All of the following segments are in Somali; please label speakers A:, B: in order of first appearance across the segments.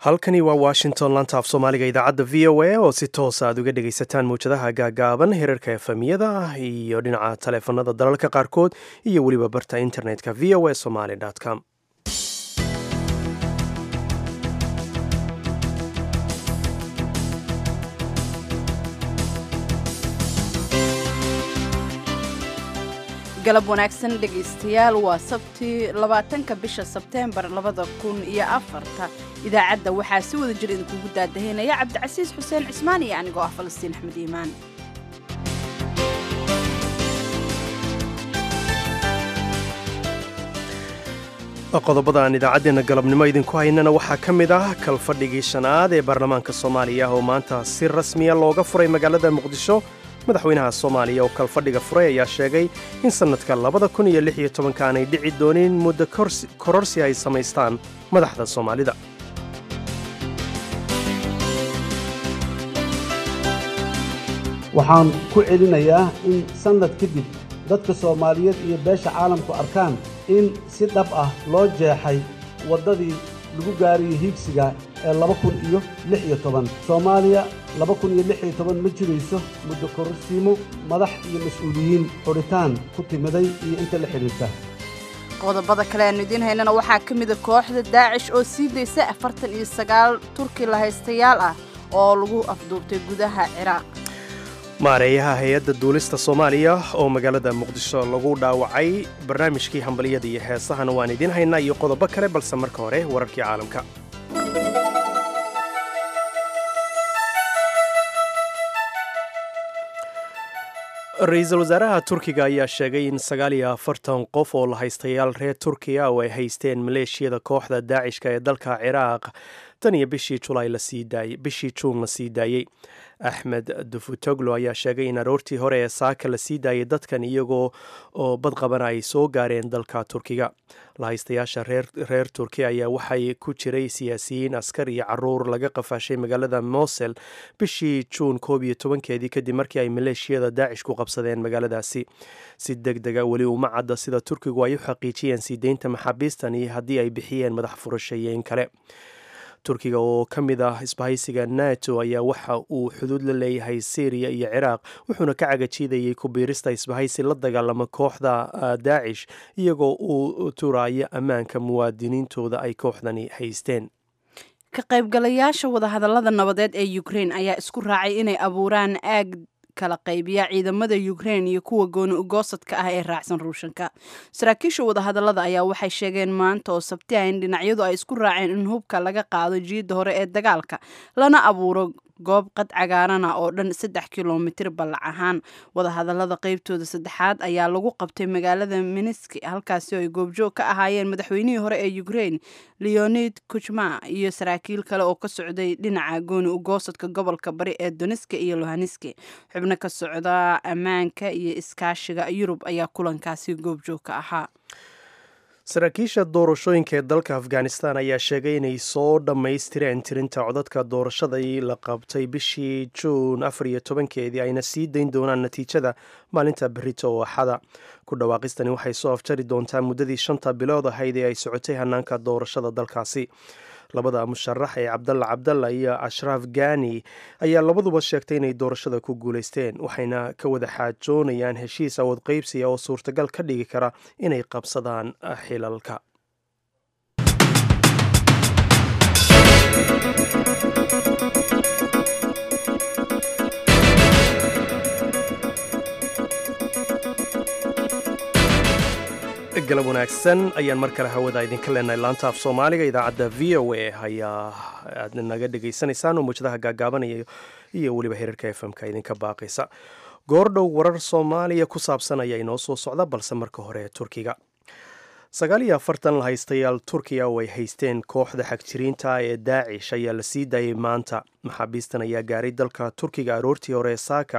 A: halkani waa washington lanta af soomaaliga idaacadda v o a oo si toosa aad uga dhegaysataan mawjadaha gaagaaban hirarka efemiyada iyo dhinaca taleefanada dalalka qaarkood iyo weliba barta internetka v o a somaly com
B: galab wanaagsan dhegaystayaal waa sabti 20-ka bisha Sebteembar 2004 idaacadda waxaa si wada jir idinkugu daadaheynaya Cabdicasiis Xuseen Cismaan iyo anigoo ah Falastiin Axmed Iimaan.
A: qodobada aan idaacadeena galabnimo idinku haynana waxaa ka mid ah kalfadhigii shanaad ee baarlamaanka Soomaaliya oo maanta si rasmi ah looga furay magaalada Muqdisho. madaxweynaha Soomaaliya oo kalfadhiga furay ayaa sheegay in sanadka 2016 aanay dhici doonin muddo kororsi ay samaystaan madaxda Soomaalida.
C: waxaan ku celinayaa in sanad kadib dadka Soomaaliyeed iyo beesha caalamku arkaan in si dhab ah loo jeexay wadadii lagu gaariyay higsiga ee 2016 Soomaaliya 2016 ma jirayso muddo kororsiimo madax iyo mas'uuliyiin xuritaan ku timiday iyo inta la xiriirta.
B: qodobada kale aan idin haynana waxaa ka mid ah kooxda Daacish oo sii deysay 49 Turki la haystayaal ah oo lagu afduubtay gudaha Ciraaq.
A: maareeyaha hay'adda duulista Soomaaliya oo magaalada Muqdisho lagu dhaawacay barnaamijkii hambaliyada iyo heesahana waan idin haynaa iyo qodobo kale balse marka hore wararkii caalamka. ra-iisul wasaaraha Turkiga ayaa sheegay in 49 qof oo la haystayaal reer Turkiya oo ay haysteen maleeshiyada kooxda Daacishka ee dalka Ciraaq tan iyo bishii Juun la sii daayay. Axmed Davutoglu ayaa sheegay in aroortii hore ee saaka la sii daayay dadkan iyagoo oo badqabana ay soo gaareen dalka Turkiga. la haystayaasha reer Turkiya ayaa waxay ku jiray siyaasiyiin askar iyo caruur laga qafaashay magaalada Mosul bishii Juun 11 kadib markii ay maleeshiyada Daacish ku qabsadeen magaaladaasi. si degdeg ah weli uma cadda sida Turkigu ay u xaqiijiyeen sii deynta maxaabiistan iyo haddii ay bixiyeen madax furashadeyn kale. Turkiga oo ka mid ah isbahaysiga NATO ayaa waxa uu xuduud la leeyahay Syria iyo Ciraaq wuxuuna ka cagajiidayay ku biirista isbahaysi la dagaalama kooxda Daacish iyagoo uu turaya ammaanka muwaadiniintooda ay kooxdani haysteen.
B: ka qaybgalayaasha wadahadallada nabadeed ee Ukraine ayaa isku raacay inay abuuraan aag kala qaybiya ciidamada Ukraine iyo kuwa gooni u goosadka ah ee raacsan Ruushka. saraakiisha wadahadallada ayaa waxay sheegeen maanta oo Sabti ah in dhinacyadu ay isku raaceen in hubka laga qaado jiida hore ee dagaalka lana abuuro goob qad cagaaran ah oo dhan 3 kiiloomitir ballac ahaan. wadahadallada qaybtooda saddexaad ayaa lagu qabtay magaalada Minsk halkaas oo ay goobjoog ka ahaayeen madaxweynihii hore ee Ukraine Leonid Kuchma iyo saraakiil kale oo ka socday dhinaca gooni u goosadka gobolka bari ee Donetsk iyo Luhansk. xubno ka socda ammaanka iyo iskaashiga Yurub ayaa kulankaasi goobjoog ka ahaa.
A: saraakiisha doorashooyinka ee dalka Afghanistan ayaa sheegay inay soo dhammaystireen tirinta codadka doorashadii la qabtay bishii Juun 14 ayna sii dayn doonaan natiijada maalinta berrito oo Axada. ku dhawaaqistani waxay soo afjari doontaa muddadii 5 bilood ahayd ee ay socotay hanaanka doorashada dalkaasi. labada musharax ee Cabdalla iyo Ashraf Ghani ayaa labaduba sheegtay inay doorashada ku guuleysteen waxayna ka wada xaajoonayaan heshiis awood qaybsiga oo suurtagal ka dhigi kara inay qabsadaan xilalka. galab wanaagsan ayaan mar kale hawada idinka leenahay laanta af Soomaaliga idaacadda v o a ayaa aad naga dhageysanaysaan oo mawjadaha gaagaabanaya iyo weliba hirarka FM-ka idinka baaqaysa. goordhow warar Soomaaliya ku saabsan ayaa inoo soo socda balse marka hore Turkiga. 49 la haystayaal Turkiya oo ay haysteen kooxda xagjiriinta ee Daacish ayaa la sii daayay maanta. maxaabiistan ayaa gaaray dalka Turkiga aroortii hore saaka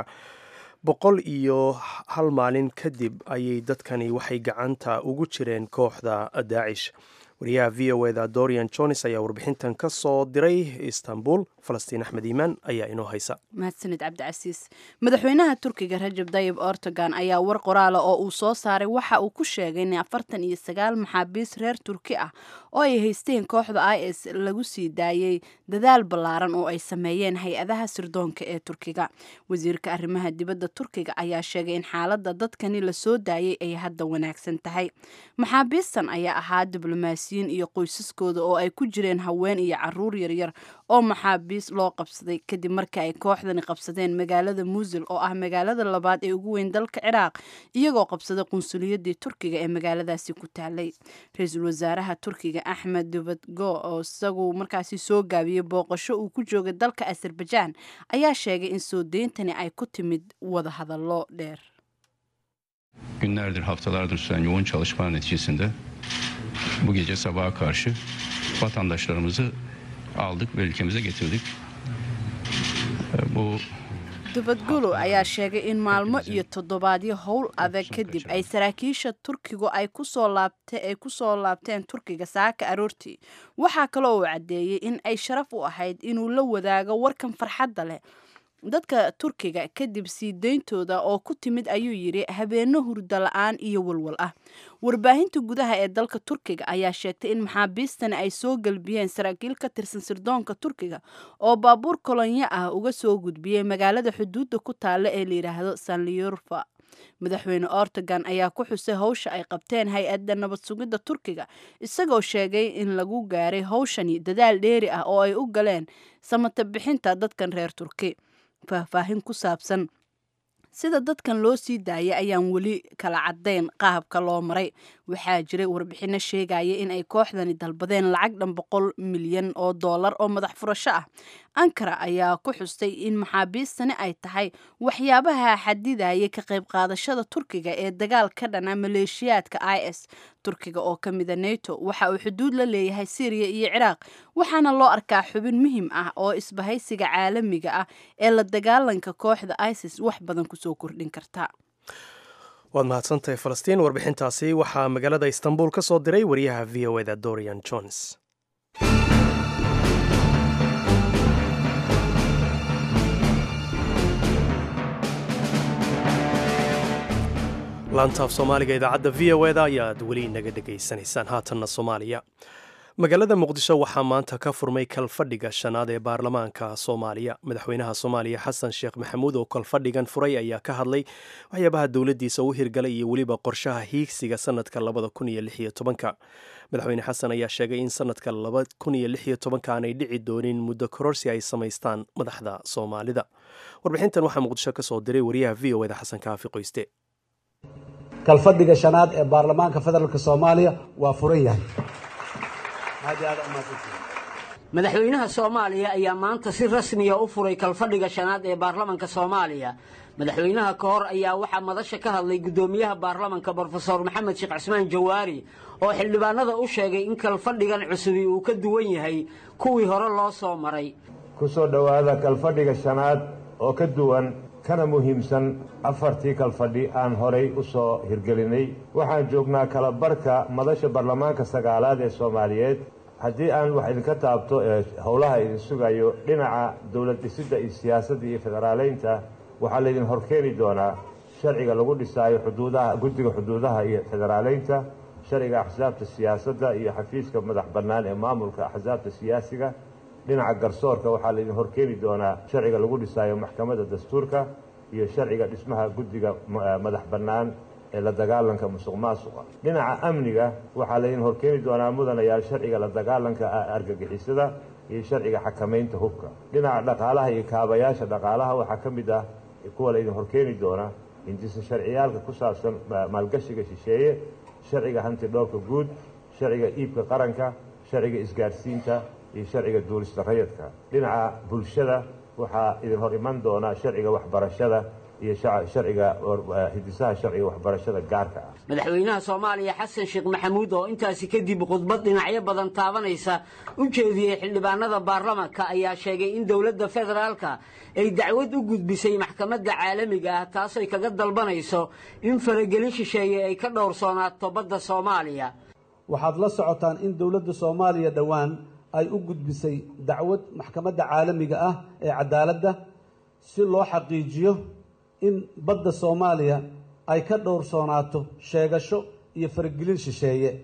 A: 101 maalin kadib ayay dadkani waxay gacanta ugu jireen kooxda Daacish. wariyaha v o da Dorian Jones ayaa warbixintan ka soo diray Istanbul. Falastiin Axmed Iimaan ayaa inoo haysa.
B: mahadsanid Cabdicasiis. madaxweynaha Turkiga Rajab Tayyip Erdogan ayaa war qoraal oo uu soo saaray waxa uu ku sheegay in 49 maxaabiis reer Turki ah oo ay haysteen kooxda IS lagu sii daayay dadaal ballaaran oo ay sameeyeen hay-adaha sirdoonka ee Turkiga. Wasiirka arrimaha dibadda Turkiga ayaa sheegay in xaaladda dadkani la soo daayay ay hadda wanaagsan tahay. Maxaabiistan ayaa ahaa diblomaasiyiin iyo qoysaskooda oo ay ku jireen haween iyo caruur yaryar oo maxaabiis loo qabsaday kadib markii ay kooxdani qabsadeen magaalada Mosul oo ah magaalada labaad ee ugu weyn dalka Ciraaq iyagoo qabsaday qunsuliyadii Turkiga ee magaaladaasi ku taalay. Ra'iisul wasaaraha Turkiga Ahmed Davutoglu oo isagu markaasi soo gaabiyay booqasho uu ku joogay dalka Azerbaijan ayaa sheegay in soo deyntani ay ku timid wada hadallo dheer.
D: Günlerdir, haftalardır süren yoğun çalışmalar neticesinde bu gece sabaha karşı vatandaşlarımızı aldık ve ülkemize getirdik. Bu
B: Davutoglu ayaa sheegay in maalmo iyo toddobaadyo howl adag kadib ay saraakiisha Turkigu ay ku soo laabteen Turkiga saaka aroortii. Waxaa kale oo uu cadeeyay in ay sharaf u ahayd inuu la wadaago warkan farxadda leh dadka Turkiga kadib sii deyntooda oo ku timid ayuu yiri habeeno hurdo la'aan iyo walwal ah. Warbaahinta gudaha ee dalka Turkiga ayaa sheegtay in maxaabiistan ay soo galbiyeen saraakiil ka tirsan sirdoonka Turkiga oo baabuur kolonyo ah uga soo gudbiyay magaalada xuduudda ku taala ee la yiraahdo Sanliurfa. Madaxweyne Erdogan ayaa ku xusay hawsha ay qabteen hay-adda nabad sugidda Turkiga isagoo sheegay in lagu gaaray hawshani dadaal dheeri ah oo ay u galeen samata bixinta dadkan reer Turki. Faahfaahin ku saabsan sida dadkan loo sii daayay ayaan weli kala cadeyn qaabka loo maray. Waxaa jiray warbixino sheegaya in ay kooxdani dalbadeen lacag dhan $100 milyan oo madax furasho ah. Ankara ayaa ku xustay in maxaabiistani ay tahay waxyaabaha xadidaya ka qayb qaadashada Turkiga ee dagaal ka dhana maleeshiyaadka IS. Turkiga oo ka mid ah NATO waxa uu xuduud la leeyahay Syria iyo Ciraaq waxaana loo arkaa xubin muhiim ah oo isbahaysiga caalamiga ah ee la dagaalanka kooxda ISIS wax badan ku soo kordhin karta.
A: waad mahadsantahay Falastiin. Warbixintaasi waxaa magaalada Istanbul ka soo diray wariyaha VOA Dorian Jones. laantaaf Soomaaliga idaacadda VOA ayaad weli inaga dhegaysanaysaan. haatanna Soomaaliya. magaalada Muqdisho waxaa maanta ka furmay kalfadhiga shanaad ee baarlamaanka Soomaaliya. madaxweynaha Soomaaliya Xasan Sheekh Maxamuud oo kalfadhigan furay ayaa ka hadlay waxyaabaha dowladdiisa u hirgalay iyo weliba qorshaha hiigsiga sanadka 2016. madaxweyne xasan ayaa sheegay in sanadka 2016 aanay dhici doonin muddo kororsi ay samaystaan madaxda Soomaalida. warbixintan waxaa Muqdisho ka soo diray wariyaha VOA Xasan Kaafi Qoyste.
C: kalfadhiga shanaad ee baarlamaanka federaalka Soomaaliya waa furan yahay.
E: madaxweynaha Soomaaliya ayaa maanta si rasmi ah u furay kalfadhiga shanaad ee baarlamaanka Soomaaliya. madaxweynaha ka hor ayaa waxa madasha ka hadlay gudoomiyaha baarlamaanka Professor Maxamed Sheekh Cismaan Jawaari oo xildhibaanada u sheegay in kalfadhigan cusub uu ka duwan yahay kuwii hore loo soo maray.
F: ku soo dhawaada kalfadhiga shanaad oo ka duwan kana muhiimsan afartii kalfadhi aan horay u soo hirgelinay. waxaan joognaa kala barka madasha baarlamaanka sagaalaad ee Soomaaliyeed. haddii aan wax idinka taabto howlaha idin sugayo dhinaca dowlad dhisidda iyo siyaasadda iyo federaaleynta waxaa laydin horkeeni doonaa sharciga lagu dhisaayo xuduudaha guddiga xuduudaha iyo federaaleynta, sharciga axsaabta siyaasadda iyo xafiiska madax bannaan ee maamulka axsaabta siyaasiga. dhinaca garsoorka waxaa laydin horkeeni doonaa sharciga lagu dhisaayo maxkamadda dastuurka iyo sharciga dhismaha guddiga madax bannaan ee la dagaalanka musuqmaasuqa. dhinaca amniga waxaa laydin horkeeni doonaa mudanayaal sharciga la dagaalanka argagixisada iyo sharciga xakamaynta hubka. dhinaca dhaqaalaha iyo kaabayaasha dhaqaalaha waxaa ka mid ah kuwa laydin horkeeni doona hindisa sharciyaalka ku saabsan maalgashiga shisheeye, sharciga hanti dhowrka guud, sharciga iibka qaranka, sharciga isgaadhsiinta iyo sharciga duulista rayidka. dhinaca bulshada waxaa idin hor iman doona sharciga waxbarashada iyo sharciga hidisaha sharciga waxbarashada gaarka ah.
E: madaxweynaha Soomaaliya Xasan Sheekh Maxamuud oo intaasi kadib khudbad dhinacyo badan taabanaysa u jeediyay xildhibaanada baarlamaanka ayaa sheegay in dawladda federaalka ay dacwad u gudbisay maxkamadda caalamiga ah taasoo ay kaga dalbanayso in faragelin shisheeye ay ka dhowrsoonaato badda Soomaaliya.
C: waxaad la socotaan in dawladda Soomaaliya dhawaan ay u gudbisay dacwad maxkamadda caalamiga ah ee cadaaladda si loo xaqiijiyo in badda Soomaaliya ay ka dhowrsoonaato sheegasho iyo faragelin shisheeye.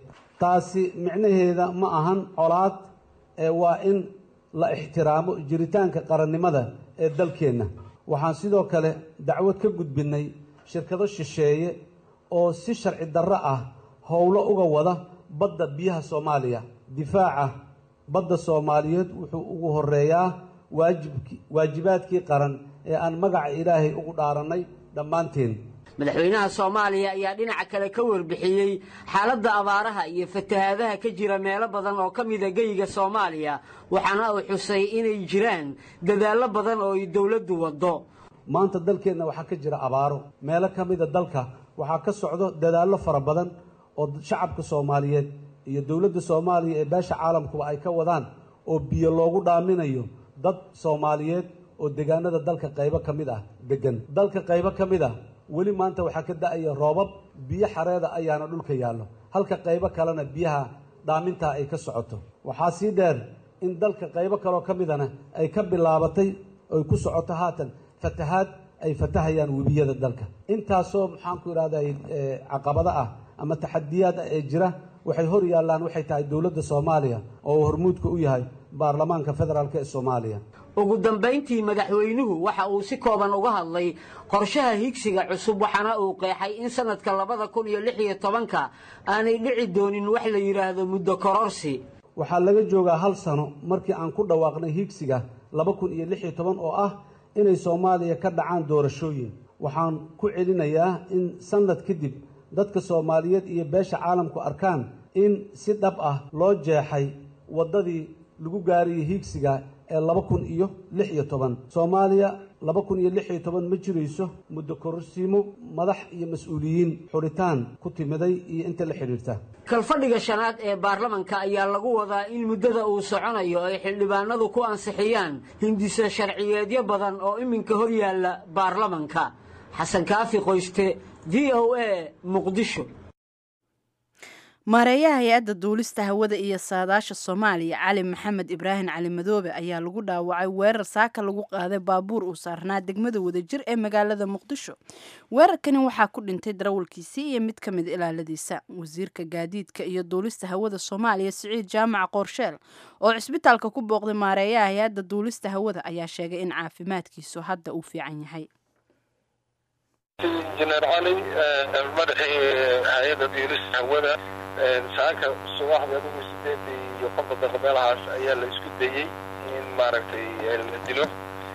C: taasi micnaheeda ma ahan colaad waa in la ixtiraamo jiritaanka qarannimada ee dalkeenna. waxaan sidoo kale dacwad ka gudbinnay shirkado shisheeye oo si sharci darro ah howlo uga wada badda biyaha Soomaaliya. difaaca badda Soomaaliyeed wuxuu ugu horeeyaa waajibaadkii qaran ee aan magaca Ilaahay ugu dhaaranay dhammaanteen.
E: madaxweynaha Soomaaliya ayaa dhinaca kale ka warbixiyay xaaladda abaaraha iyo fatahaadaha ka jira meelo badan oo ka mid ah geyga Soomaaliya, waxaana uu xusay inay jiraan dadaallo badan oo ay dawladdu wado.
C: maanta dalkeenna waxaa ka jira abaaro meelo ka mid ah dalka, waxaa ka socdo dadaallo fara badan oo shacabka Soomaaliyeed iyo dawladda Soomaaliya ee beesha caalamkuba ay ka wadaan oo biyo loogu dhaaminayo dad Soomaaliyeed oo deegaanada dalka qaybo ka mid ah degan. dalka qaybo ka mid ah weli maanta waxaa ka da'aya roobab, biyo xareeda ayaana dhulka yaallo, halka qaybo kalena biyaha dhaamintaa ay ka socoto. waxaa sii dheer in dalka qaybo kaloo ka midana ay ka bilaabatay oy ku socoto haatan fatahaad ay fatahayaan webiyada dalka. intaasoo maxaanku idhahday caqabado ah ama taxadiyaad ah ee jira waxay hor yaallaan waxay tahay dawladda Soomaaliya oo hormuudka u yahay baarlamaanka federaalka ee Soomaaliya.
E: ugu dambeyntii madaxweynuhu waxa uu si kooban uga hadlay qorshaha higsiga cusub, waxaana uu qeexay in sanadka 2016 aanay dhici doonin wax la yiraahdo muddo kororsi.
C: waxaa laga joogaa hal sano markii aan ku dhawaaqnay higsiga 2016 oo ah inay Soomaaliya ka dhacaan doorashooyin. waxaan ku celinayaa in sanad kadib dadka Soomaaliyeed iyo beesha caalamku arkaan in si dhab ah loo jeexay wadadii lagu gaariyay higsiga ee 2016. Soomaaliya 2016 ma jirayso muddo kororsiimo madax iyo mas'uuliyiin xuritaan ku timiday iyo inta la xiriirta.
E: kalfadhiga shanaad ee baarlamaanka ayaa lagu wadaa in muddada uu soconayo ay xildhibaanadu ku ansixiyaan hindisa sharciyeedyo badan oo iminka hor yaalla baarlamaanka. xasan kaafi qoyste, VOA, Muqdisho.
B: maareeyaha hay-adda duulista hawada iyo saadaasha Soomaaliya Cali Maxamed Ibraahin Cali Madoobe ayaa lagu dhaawacay weerar saaka lagu qaaday baabuur uu saarnaa degmada Wadajir ee magaalada Muqdisho. weerarkani waxaa ku dhintay darawalkiisii iyo mid ka mid ilaaladiisa. wasiirka gaadiidka iyo duulista hawada Soomaaliya Siciid Jaamac Qorsheel oo cisbitaalka ku booqday maareeyaha hay-adda duulista hawada ayaa sheegay in caafimaadkiisu hadda uu fiican yahay.
G: injineer cali madaxii hay-adda duulista hawada saaka subaxda ugu 8:50 meelahaas ayaa la isku dayay in maaragtay la dilo.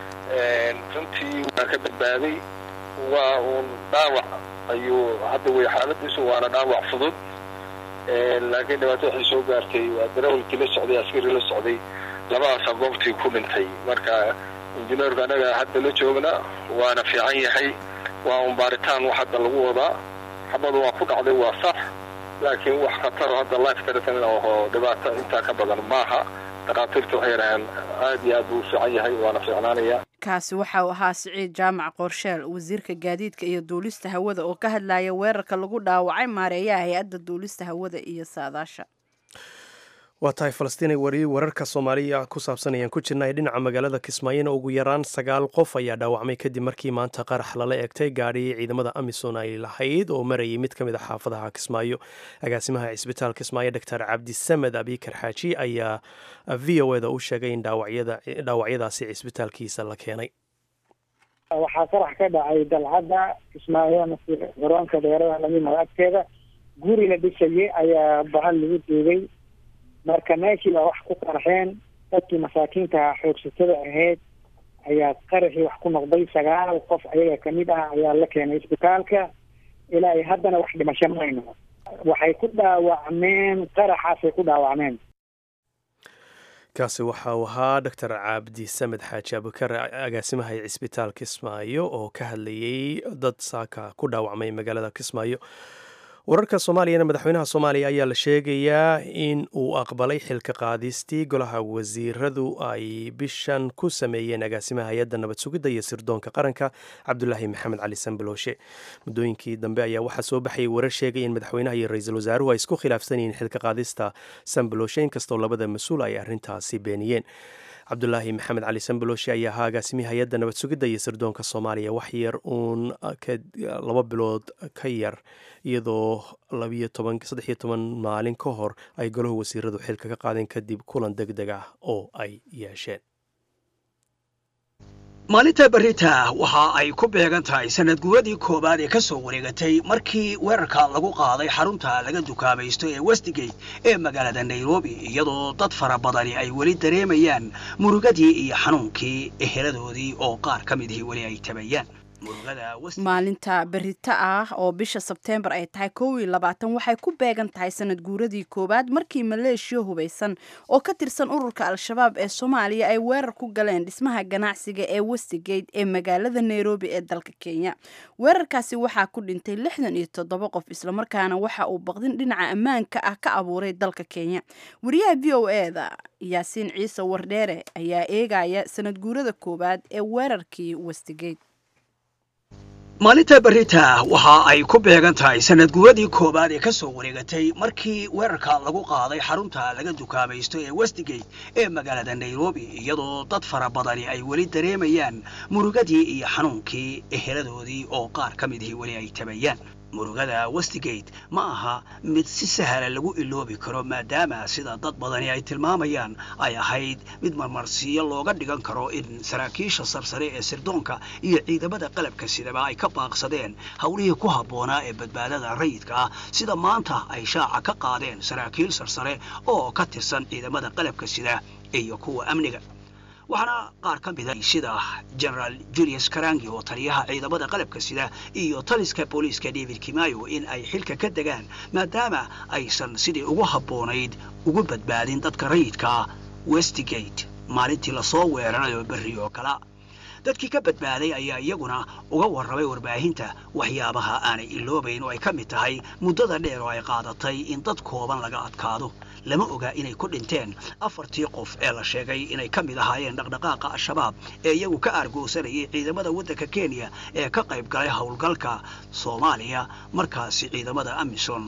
G: runtii waa ka badbaaday, waa uun dhaawac ayuu hadda way xaaladiisu waana dhaawac fudud, laakiin dhibaato waxay soo gaartay waa darawalkii la socday askari la socday labadaas goobtii ku dhintay. marka injineerka anaga hadda la joogna waana fiican yahay, waa un baaritaan wax hadda lagu wadaa. xabadu waa ku dhacday waa sax, laakiin wax khatar hadda life threatening oo dhibaato intaa ka badan maaha. dhaqaatiirtu waxay yidhaahaan aad iyo aad buu u fiican yahay, waana fiicnaanaya.
B: kaasi waxa uu ahaa Siciid Jaamac Qorsheel, wasiirka gaadiidka iyo duulista hawada oo ka hadlaya weerarka lagu dhaawacay maareeyaha hay-adda duulista hawada iyo saadaasha.
A: waa tahay Falastiin wararka Soomaaliya ku saabsan ayaan ku jirnay. dhinaca magaalada Kismaayo ugu yaraan 9 qof ayaa dhaawacmay kadib markii maanta qarax lala eegtay gaari ciidamada Amisom ay lahayd oo marayay mid ka mid ah xaafadaha Kismaayo. agaasimaha cisbitaalka Kismaayo Dr. Cabdi Samed Abikar Xaaji ayaa VOA-da u sheegay in dhaawacyadaasi cisbitaalkiisa la keenay.
H: waxaa qarax ka dhacay dalcadda Kismaayo garoonka dheeraha lamid agteeda guri la dhisayay ayaa bahal lagu duugay. marka meeshii wax ku qarxeen dadkii masaakiinta xoogsatada ahayd ayaa qaraxii wax ku noqday. 9 qof ayaga kamid ah ayaa la keenay isbitaalka. ilaa haddana wax dhimasho mayno, waxay ku dhaawacmeen qaraxaasay ku dhaawacmeen.
A: kaasi waxa uu ahaa Dr. Cabdi Samed Xaaji Abukar, agaasimaha cisbitaalka Kismaayo oo ka hadlayay dad saaka ku dhaawacmay magaalada Kismaayo. wararka Soomaaliyana madaxweynaha Soomaaliya ayaa la sheegayaa in uu aqbalay xilka qaadistii golaha wasiiradu ay bishan ku sameeyeen agaasimaha hay-adda nabad sugidda iyo sirdoonka qaranka Cabdulaahi Maxamed Cali Sanbalooshe. muddooyinkii dambe ayaa waxaa soo baxayay warar sheegay in madaxweynaha iyo ra'iisul wasaaruhu ay isku khilaafsan yihiin xilka qaadista Sanbalooshe, inkastoo labada mas-uul ay arrintaasi beeniyeen. cabdulaahi maxamed cali sambalooshi ayaa ahaa agaasimihi hay-adda nabad sugidda iyo sirdoonka soomaaliya wax yar uun 2 bilood ka yar iyadoo 13 maalin ka hor ay golaha wasiiradu xilka ka qaadeen kadib kulan deg deg ah oo ay yeesheen.
I: maalinta berita waxa ay ku beegan tahay sanad guuradii koobaad ee ka soo wareegatay markii weerarka lagu qaaday xarunta laga dukaamaysto ee Westgate ee magaalada Nairobi iyadoo dad fara badani ay weli dareemayaan murugadii iyo xanuunkii eheladoodii oo qaar ka mid ah weli ay tabayaan.
B: maalinta berita ah oo bisha Sebtembar ay tahay 22 waxay ku beegan tahay sanad guuradii koobaad markii maleeshiyo hubeysan oo ka tirsan ururka Al-Shabaab ee Soomaaliya ay weerar ku galeen dhismaha ganacsiga ee Westgate ee magaalada Nairobi ee dalka Kenya. weerarkaasi waxaa ku dhintay 67 qof isla markaana waxa uu baqdin dhinaca ammaanka ah ka abuuray dalka Kenya. wariyaha VOA-da Yaasiin Ciise Wardheere ayaa eegaya sanad guurada koobaad ee weerarkii Westgate.
I: maalinta berita waxa ay ku beegan tahay sanad guuradii koobaad ee ka soo wareegatay markii weerarka lagu qaaday xarunta laga dukaamaysto ee Westgate ee magaalada Nairobi iyadoo dad fara badani ay weli dareemayaan murugadii iyo xanuunkii eheladoodii oo qaar ka mid ah weli ay tabayaan. murugada Westgate ma aha mid si sahal lagu iloobi karo maadaama sida dad badani ay tilmaamayaan ay ahayd mid marmarsiyo looga dhigan karo in saraakiisha sarsare ee sirdoonka iyo ciidamada qalabka sidaba ay ka baaqsadeen hawlihii ku habboonaa ee badbaadada rayidka ah sida maanta ay shaaca ka qaadeen saraakiil sarsare oo ka tirsan ciidamada qalabka sida iyo kuwa amniga. waxaana qaar ka mid ah sida General Julius Karangi oo taliyaha ciidamada qalabka sida iyo taliska booliiska David Kimayo in ay xilka ka degaan maadaama aysan sidii ugu habboonayd ugu badbaadin dadka rayidka Westgate maalintii la soo weeraray berri oo kala. dadkii ka badbaaday ayaa iyaguna uga warramay warbaahinta waxyaabaha aanay iloobayn oo ay ka mid tahay muddada dheer oo ay qaadatay in dad kooban laga adkaado. lama oga inay ku dhinteen 4 qof ee la sheegay inay ka mid ahaayeen dhaqdhaqaaqa Al-Shabaab ee iyagu ka argoosanayay ciidamada waddanka Kenya ee ka qayb galay howlgalka Soomaaliya markaasi ciidamada AMISOM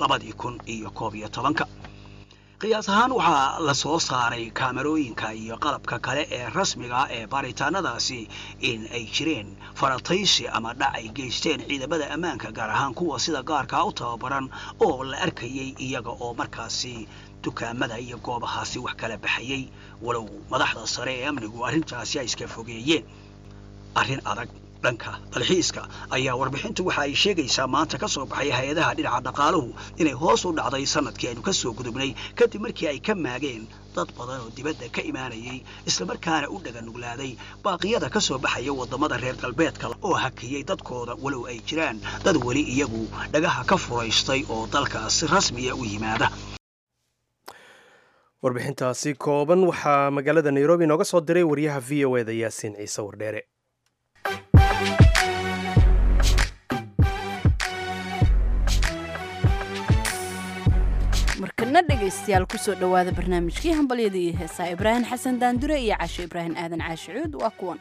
I: 2011. qiyaas ahaan waxaa la soo saaray kaamarooyinka iyo qalabka kale ee rasmiga ee baaritaanadaasi in ay jireen farataysi ama dhac ay geysteen ciidamada ammaanka gaar ahaan kuwa sida gaarka u tababaran oo la arkayay iyaga oo markaasi dukaamada iyo goobahaasi wax kala baxayay walow madaxda sare ee amnigu arrintaasi ay iska fogeeyeen. arrin adag dhanka dalxiiska ayaa warbixintu waxa ay sheegaysaa maanta ka soo baxay hay'adaha dhinaca dhaqaaluhu inay hoos u dhacday sanadkii aynu ka soo gudubnay kadib markii ay ka maageen dad badan oo dibadda ka imaanayay isla markaana u dhaganuglaaday baaqiyada ka soo baxaya wadamada reer galbeedka oo hakiyay dadkooda walow ay jiraan dad weli iyagu dhagaha ka furaystay oo dalkaas rasmi ah u yimaada.
A: warbixintaasi kooban waxaa magaalada Nairobi nooga soo diray wariyaha VOA-da Yaasiin Ciise Wardheere.
B: markana dhegaystayaal ku soo dhawaada barnaamijkii hambalyada iyo heesaa Ibraahim Xasan Daandure iyo Caasho Ibraahim Aadan Caasho Cuud waa kuwan.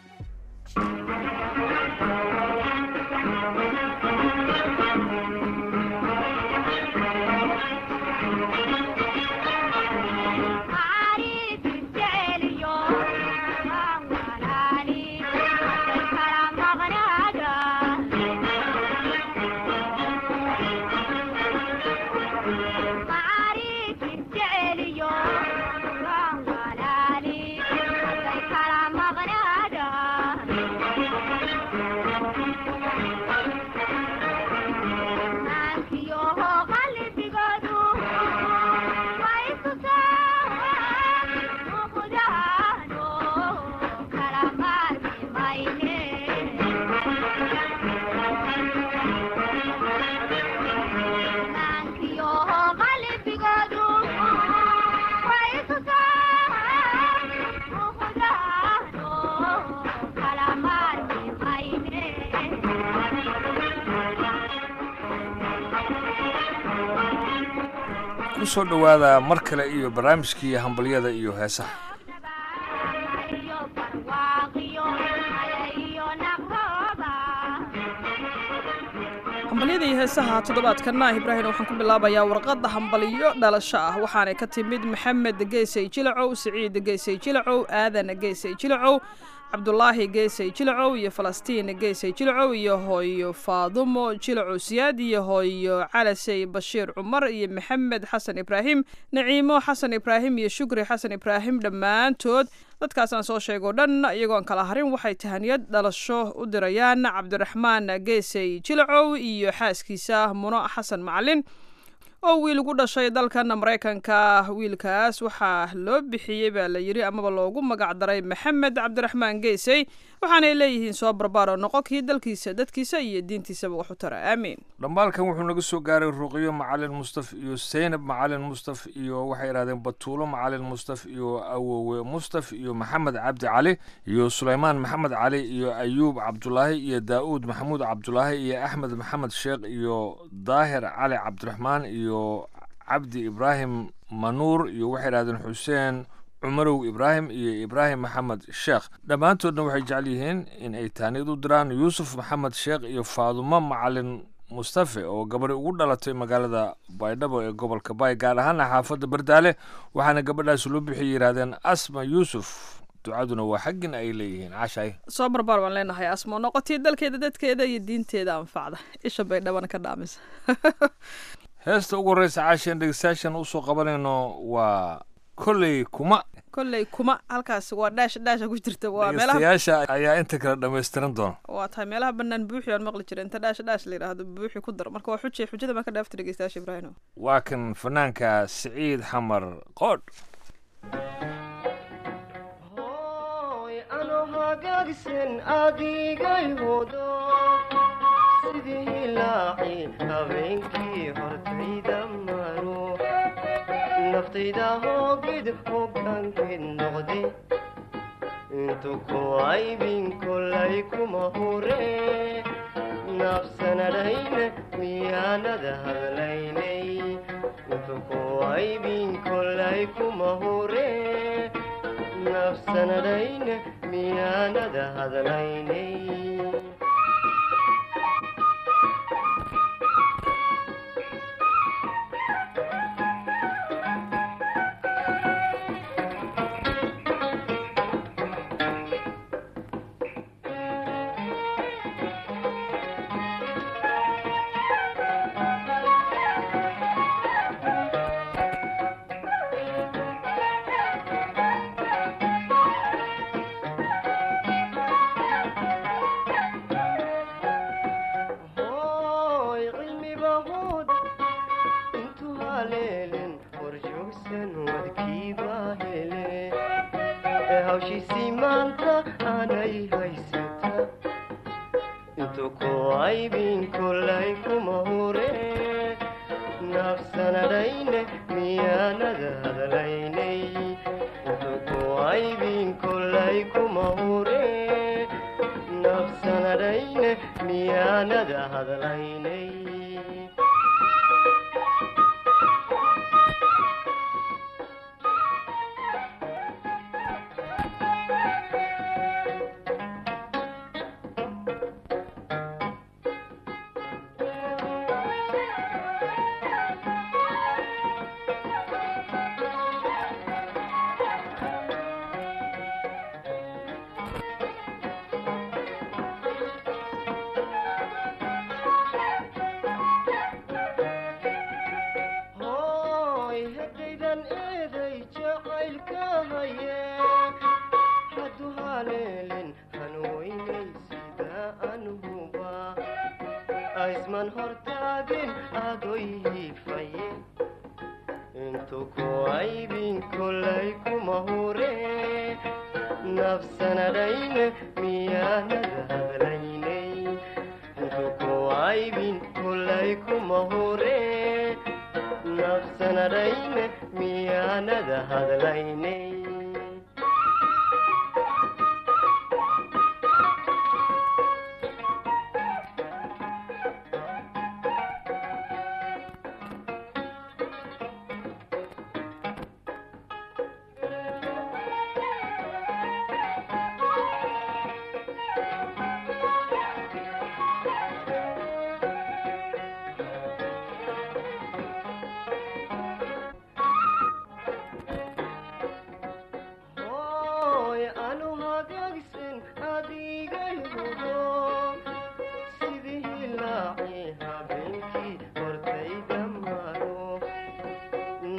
J: kusoo dhawaada mar kale iyo barnaamijkii hambalyada iyo heesaha.
K: hambalyada iyo heesaha toddobaadkana ibraahim waxaan ku bilaabayaa warqadda hambalyo dhalasho ah waxaanay ka timid maxamed geesay jilacow siciid geesay jilacow aadan geesay jilacow cabdulaahi geesay jilacow iyo falastiin geesay jilacow iyo hooyo faadumo jilacow siyaad iyo hooyo calasey bashiir cumar iyo maxamed xasan ibraahim naciimo xasan ibraahim iyo shukri xasan ibraahim dhammaantood dadkaasaan soo sheego dhan iyagoon kala harin waxay tahaniyad dhalasho u dirayaan cabdiraxmaan geesay jilacow iyo xaaskiisa muno xasan macalin oo wiil ugu dhashay dalkan maraykanka wiilkaas waxaa loo bixiyey baa la yidhi amaba loogu magac daray maxamed cabdiraxmaan geesay waxaanay leeyihiin soo barbaaro noqo kii dalkiisa dadkiisa iyo diintiisaba wax u tara aamiin
J: dhambaalkan wuxuu naga soo gaaray ruqiyo macalin mustaf iyo seynab macalin mustaf iyo waxay yidhahdeen batuulo macalin mustaf iyo awowe mustaf iyo maxamed cabdi cali iyo sulaymaan maxamed cali iyo ayuub cabdulaahi iyo daa'uud maxamuud cabdulaahi iyo axmed maxamed sheekh iyo daahir cali cabdiraxmaan iyo cabdi ibraahim manuur iyo waxay yidhahdeen xuseen cumarow ibraahim iyo ibraahim maxamed sheekh dhammaantoodna waxay jecel yihiin in ay taaniyad u diraan yuusuf maxamed sheekh iyo faadumo macalin mustafe oo gabadhi ugu dhalatay magaalada baydhabo ee gobolka baay gaar ahaana xaafadda bardaale waxaana gabadhaas loo bixiyay yidhahdeen asma yuusuf ducaduna waa xaggin ay leeyihiin cashay
K: soo barbaar baan leenahay asmo noqotii dalkeeda dadkeeda iyo diinteeda anfacda isha baydhabana ka dhaamisa
J: heesta ugu horreysa caasheen dhegeystayaashan usoo qabanayno waa kolley kuma
K: halkaas waa dhaasha ku jirta waa
J: dhegeystayaasha ayaa inta kale dhammaystiran doona
K: waa tahay meelaha bannaan buuxi aan maqli jira inta dhaash la yidhaahdo buuxi ku dar marka waa xujada ma ka dhaafta dhegeystayaasha ibraahim
J: waa kan fanaanka siciid xamar qoodh
L: hagaagsan adigay hodo sidii hilaaci habeenkii hortayda maro naftayda hoogid hoggaankeed noqde intu ku aybin kolay kuma hure nafsanadhayna miyaanada hadlaynay intu ku aybin kolay kuma hure nafsanadhayna miyaanada hadlaynay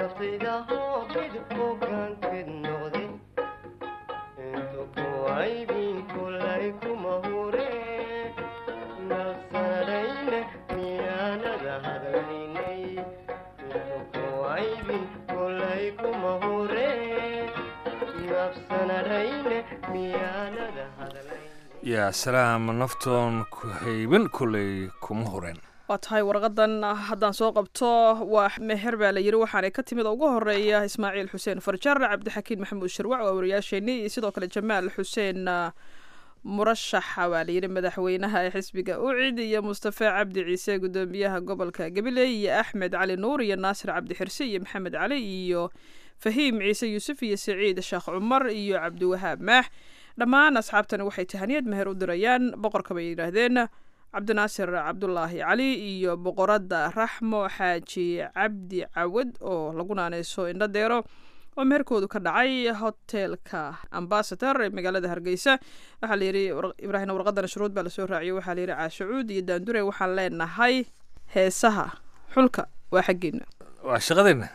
L: naftayda hoobid hoggaankeed noqday intu ku aybin kolay kuma hure nafsanadhayne miyaanada hadlaynay intu ku aybin kolay kuma hure nafsanadhayne miyaanada hadlaynay
J: yaa salaam naftoon ku haybin kulley kuma horeen
K: waa tahay warqadan haddaan soo qabto waa meher baa la yidhi waxaanay ka timid ugu horeeya ismaaciil xuseen farjar cabdixakiin maxamuud shirwac waa wariyaasheenii iyo sidoo kale jamaal xuseen murashaxa waa layidhi madaxweynaha ee xisbiga ucid iyo mustafa cabdi ciise gudoomiyaha gobolka gabiley iyo axmed cali nuur iyo naasir cabdi xirsi iyo maxamed cali iyo fahiim ciise yuusuf iyo saciid sheekh cumar iyo cabdiwahaab maax dhammaan asxaabtani waxay tahaniyad meher u dirayaan boqorka bay yidhaahdeen cabdinaasir cabdulaahi cali iyo boqoradda raxmo xaaji cabdi cawad oo lagu naaneyso indhadeero oo meherkoodu ka dhacay hotelka ambasador ee magaalada hargeysa waxaa layidhi ibraahim warqadana shuruud baa lasoo raaciyay waxaa layidhi caashacuud iyo daandure waxaan leenahay heesaha xulka waa xaggeena
J: waa shaqadeena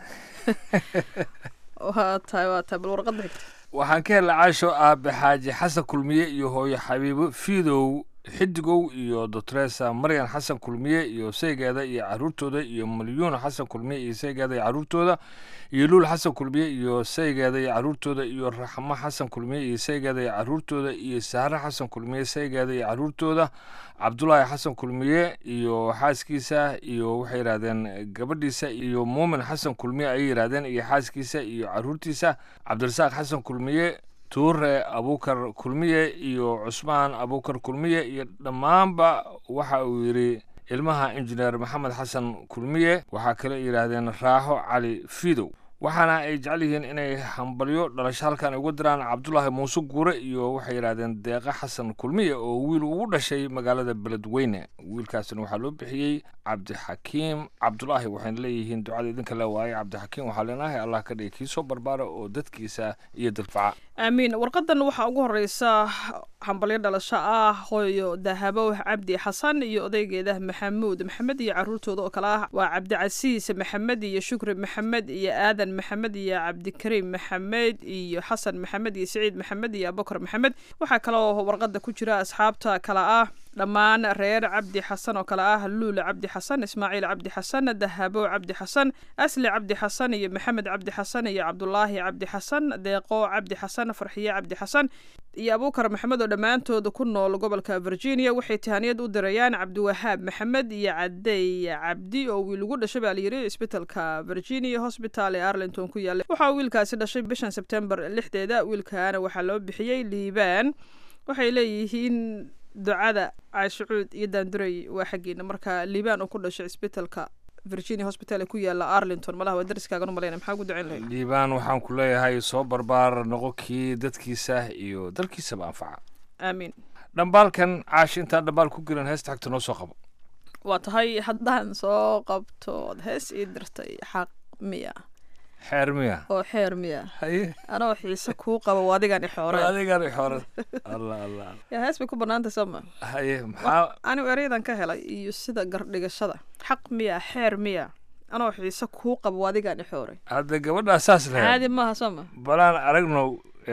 K: waa tahay bal warqadda xigta
J: waxaan ka helay caasho aabe xaaji xasan kulmiye iyo hooyo xabiibo fiidow xidigow iyo dotresa maryan xasan kulmiye iyo saygeeda iyo caruurtooda iyo malyuun xasan kulmiye iyo saygeeda iyo caruurtooda iyo luul xasan kulmiye iyo saygeeda iyo caruurtooda iyo raxmo xasan kulmiye iyo saygeeda iyo caruurtooda iyo sahre xasan kulmiye saygeeda iyo caruurtooda cabdulaahi xasan kulmiye iyo xaaskiisa iyo waxay yidhahdeen gabadhiisa iyo muumin xasan kulmiye ayay yidhahdeen iyo xaaskiisa iyo caruurtiisa cabdirasaaq xasan kulmiye tuure abuukar kulmiye iyo cusmaan abuukar kulmiye iyo dhammaanba waxa uu yidhi ilmaha injineer maxamed xasan kulmiye waxaa kale yidhaahdeen raaxo cali fiidow waxaana ay jecel yihiin inay hambalyo dhalasho halkan ugu diraan cabdulaahi muuse guure iyo waxay yidhahdeen deeqa xasan kulmiye oo wiil ugu dhashay magaalada beledweyne wiilkaasna waxaa loo bixiyey cabdixakiim cabdulaahi waxayna leeyihiin ducada idinka le waaye cabdixakiim waxaa leenahay allah ka dhigi kii soo barbaara oo dadkiisa iyo dalfaca
K: aamiin warqadan waxaa ugu horeysa hambalyo dhalasho ah hooyo dahabow cabdi xasan iyo odaygeeda maxamuud maxamed iyo caruurtooda oo kale ah waa cabdicasiis maxamed iyo shukri maxamed iyo aadan maxamed iyo cabdikariim maxamed iyo xasan maxamed iyo saciid maxamed iyo abubakar maxamed waxaa kaloo warqada ku jira asxaabta kale ah dhammaan reer cabdi xasan oo kale ah luule cabdi xasan ismaaciil cabdi xasan dahabow cabdi xasan asli cabdi xasan iyo maxamed cabdi xasan iyo cabdulaahi cabdi xasan deeqo cabdi xasan farxiye cabdi xasan iyo abuukar maxamed oo dhammaantooda ku nool gobolka virginia waxay tahaniyad u dirayaan cabdiwahaab maxamed iyo cadey cabdi oo wiil ugu dhashay baa layidhi isbitalka virginia hospital ee arlington ku yaallay waxaa wiilkaasi dhashay bishan sebtembar 6 wiilkaana waxaa loo bixiyey liibaan waxay leeyihiin ducada caashucuud iyo daandurey waa xaggeena marka liibaan uu ku dhashay isbitalka virginia hospital ee ku yaala arlington malaha waa dariskaagan u malayna maxaa ugu ducayn lahayd
J: liibaan waxaan ku leeyahay soo barbaar noqo kii dadkiisa iyo dalkiisaba anfaca
K: aamiin
J: dhambaalkan caashi intaan dhambaal ku gelin heesta xigta noo soo qabo
K: waa tahay haddaan soo qabtood hees ii dirtay xaq miya
J: xeer miya
K: oo xeer miya
J: haye
K: anoo xiise kuu qabo adigaan ixooreen
J: adigaan ixooreen allah allah
K: yaa hees bay ku bannaantay sooma
J: haye maxaa
K: anigu ereydan ka helay iyo sida gardhigashada xaq miya xeer miya anoo xiise kuu qabo adigaan ixoorey
J: hadda gabadhaa saas lahayd
K: caadi maaha sooma
J: balaan aragno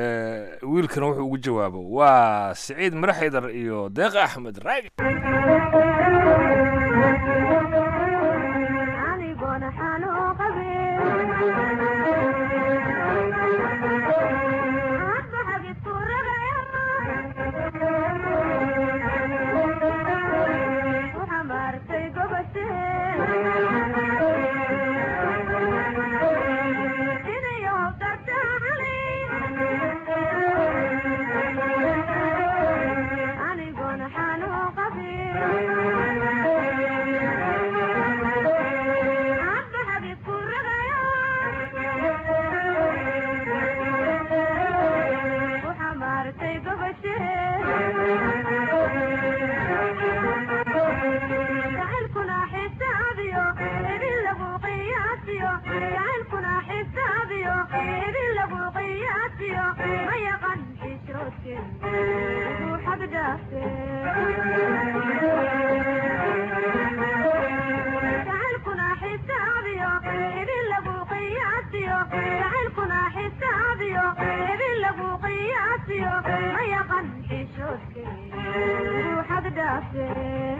J: wiilkana wuxuu ugu jawaabo waa siciid maraxaydar iyo deeqa axmed raagi
M: jacaylkuna xisaabiyo ebi lagu qiyaasiyo ma yaqan xishoodke ruuxad dhaafe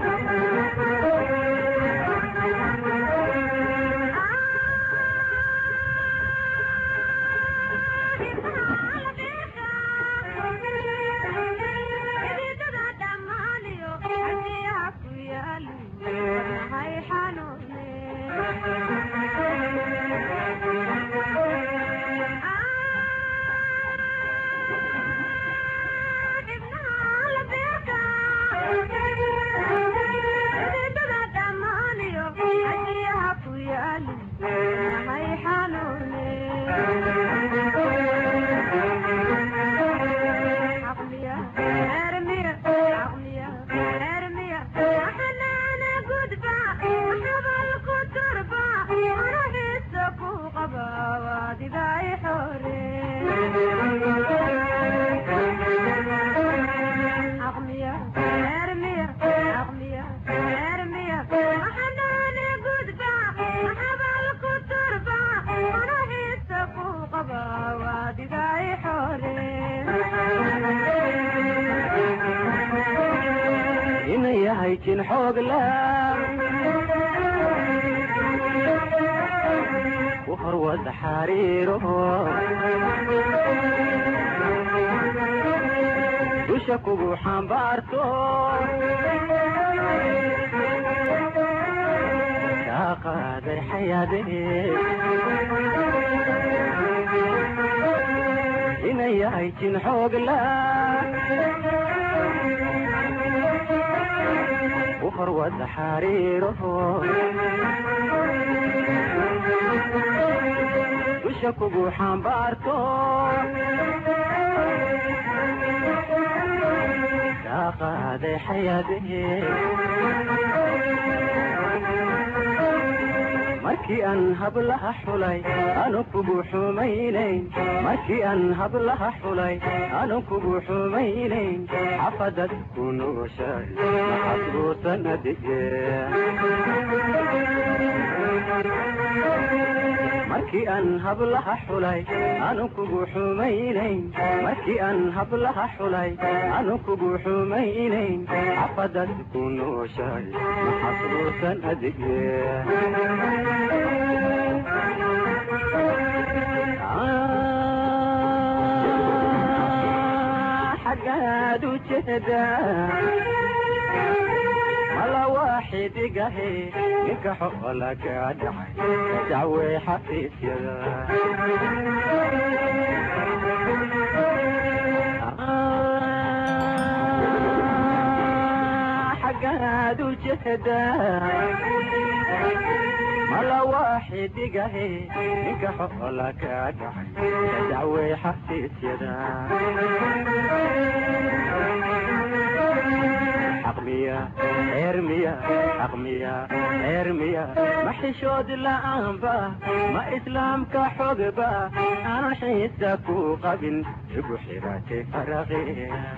L: haytin xoog leh ku horwad xariiro dusha kugu xambaarto kaa qaaday xayaadee inay haytin xoog leh وفروة حريره وشكو حنبارتو ساقا ذي حياته markii aan hablaha xulay anu kugu xumaynayn markii aan hablaha xulay anu kugu xumaynayn xafadad ku nooshay maxasuusan adige markii aan hablaha xulay anu kugu xumaynayn markii aan hablaha xulay anu kugu xumaynayn xafadad ku nooshay maxasuusan adige حقاد وجهدا ولا واحد قهي يكحق لك دعوي حفيف يدا حقاد وجهدا ولا واحد قهي يكحق لك دعوي حفيف يدا حقمية ارمية حقمية ارمية ما حشود الأنبا ما إسلام كحقبا أنا حيثك وقبل بحيراتي فرغي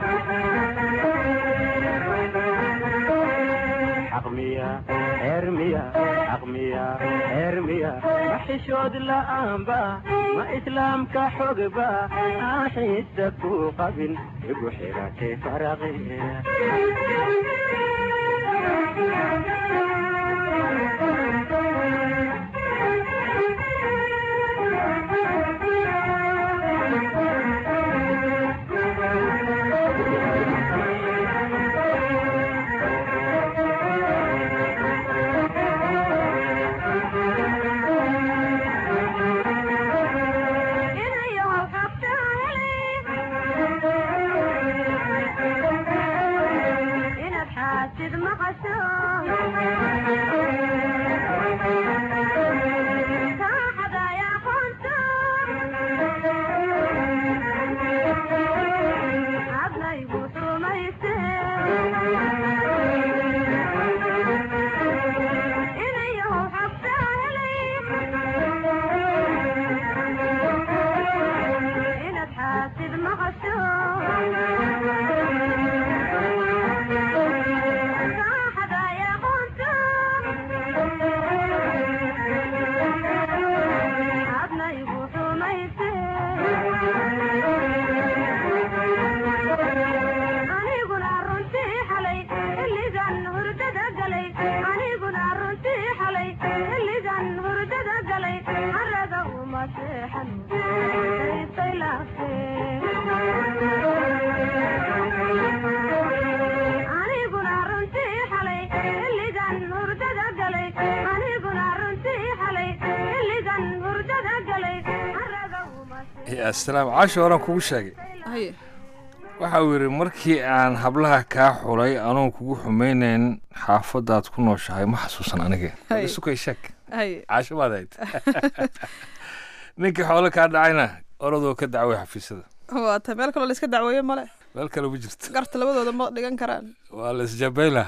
L: حقمية ارمية حقمية ارمية ما حشود الأنبا ما إسلام كحقبا أنا حيثك وقبل بحيراتي فرغي
J: السلام عاشو horaan kugu sheegay waxa uu yiri markii aan hablaha ka xulay anoon kugu xumaynayn xaafadaad ku nooshahay ma xasuusan aniga isu kay shak caasho baadayd ninka xoolo ka dhacayna orodoo ka dacway xafiisada
K: waa ta meel kale la iska dacweeyo male
J: meel kale ma jirto
K: garta labadooda ma dhigan karaan
J: waa la isjabayla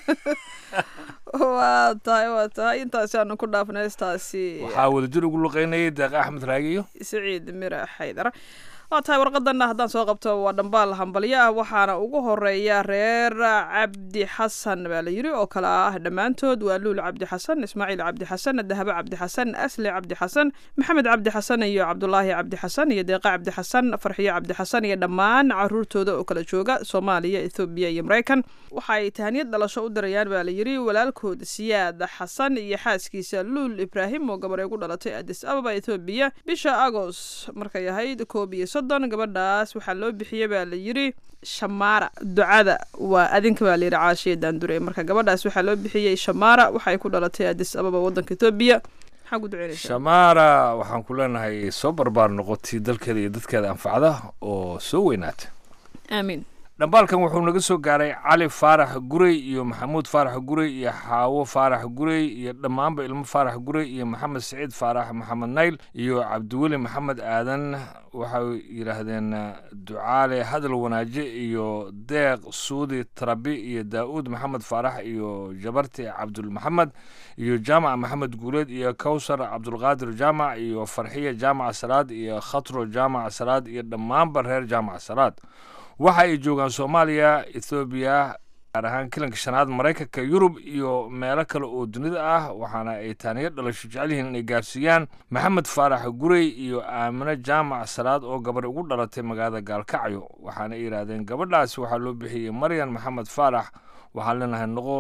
K: waa tahay intaasi aanu ku dhaafnay heestaasi
J: waxaa wadajir ugu luqeynayay deeq axmed raagiyo
K: saciid mira xaydar waa tahay warqadanna haddaan soo qabto waa dhambaal hambalyo ah waxaana ugu horeeya reer cabdi xasan baa la yiri oo kale ah dhammaantood waa luul cabdi xasan ismaaciil cabdi xasan dahabo cabdi xasan asli cabdi xasan maxamed cabdi xasan iyo cabdulaahi cabdi xasan iyo deeqa cabdi xasan farxiyo cabdi xasan iyo dhammaan caruurtooda oo kala jooga soomaaliya ethoobiya iyo maraykan waxay tahaniyad dhalasho u dirayaan baa la yiri walaalkood siyaad xasan iyo xaaskiisa luul ibraahim oo gabar ay ku dhalatay addis ababa ethoobiya bisha agos markay ahayd 1 gabadhaas waxaa loo bixiyey baa la yiri shamaara ducada waa adinka baa la yiri caashiya daandure marka gabadhaas waxaa loo bixiyey shamaara waxay ku dhalatay addis ababa wadanka Itoobiya maxaa ku duceynaysaa
J: shamaara waxaan ku leenahay soo barbaar noqotay dalkeeda iyo dadkeeda anfacda oo soo weynaata
K: aamin
J: dhambaalkan wuxuu naga soo gaaray cali faarax gurey iyo maxamuud faarax gurey iyo xaawo faarax gurey iyo dhammaanba ilmo faarax gurey iyo maxamed saciid faarax maxamed nayl iyo cabdiweli maxamed aadan waxay yidhaahdeen ducaale hadal wanaaje iyo deeq suudi tarabi iyo daa'uud maxamed faarax iyo jabarti cabdul maxamed iyo jaamac maxamed guuleed iyo kawsar cabdulqaadir jaamac iyo farxiya jaamac salaad iyo khatro jaamac salaad iyo dhammaanba reer jaamac salaad waxa ay joogaan Soomaaliya Ethiopia gaar ahaan kilanka shanaad Mareykanka Yurub iyo meelo kale oo dunida ah waxaana ay taaniyad dhalasho jecel yihiin inay gaarsiiyaan Maxamed Faarax Gurey iyo Aamina Jaamac Salaad oo gabar ugu dhalatay magaalada Gaalkacyo waxaana ay yiraahdeen gabadhaas waxaa loo bixiyay Maryan Maxamed Faarax waxaan leenahay noqo